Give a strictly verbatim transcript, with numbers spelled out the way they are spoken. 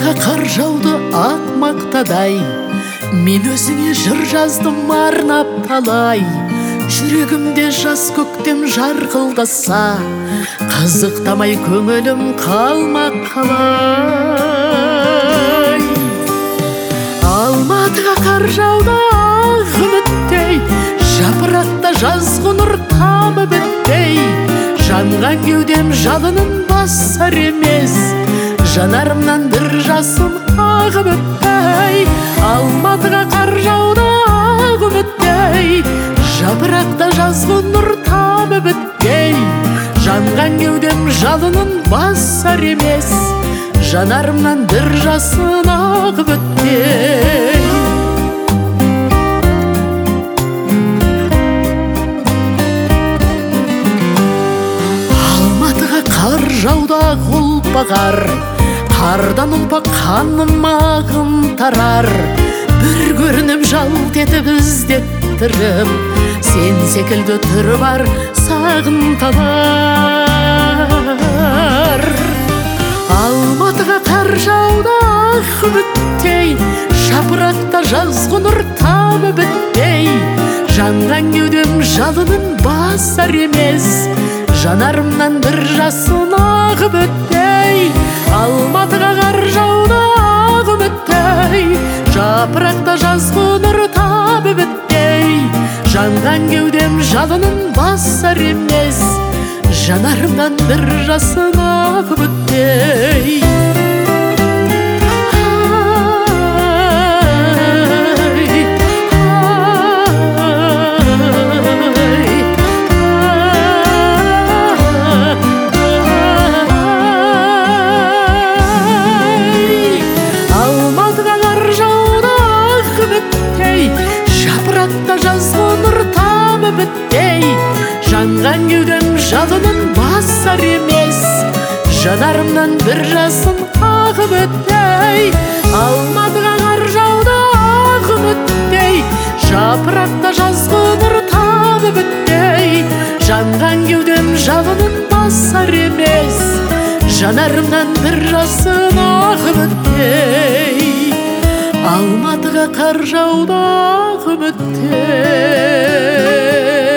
Алматыға қар жауды ақ мақтадай, мен өзіңе жыр жаздым арнап талай. Жүрегімде жас көктем жарқылдаса, қызықтамай көңілім қалмақ қалай. Алматыға қар жауды ақ үміттей, жапырақта жазғы нұр тамы бітпей. Жанған кеудем жалынын басар емес, жанарымнан бір жасым ағып өтпей. Алматыға қар жауды ақ үміттей, жапырақта жазғы нұр тамы бітпей. Жанған кеудем жалынын басар емес, жанарымнан бір жасын ағып өтпей. Алматыға қар жауда ұлпағар, қардан ұлпа қаным ағын тарар. Бір көрініп жалт етіп іздеп тұрып, сен секілді түрі бар сағынталар. Алматыға қар жауда ақ үміттей, жапырақта жазғы нұр тамы бітпей. Жанған кеудем жалынын басар емес, жанарымнан бір жасын ағып өтпей. Алматыға қар жауда ақ үміттей, жапырақта жазғы нұр тамы бітпей. Жанған кеудем жалынын басар емес, жанарымнан бір жасын ағып өтпей. Жазғы нұр тамы бітпей, жанған кеудем жалынын басар емес, жанарымнан бір жасын ағып өтпей. Алматыға қар жауда ақ үміттей, жапырақта жазғы нұр тамы бітпей. Жанған кеудем жалынын басар емес, жанарымнан бір жасын ағып өтпей. Алматыға қар жауда ақ үміттей.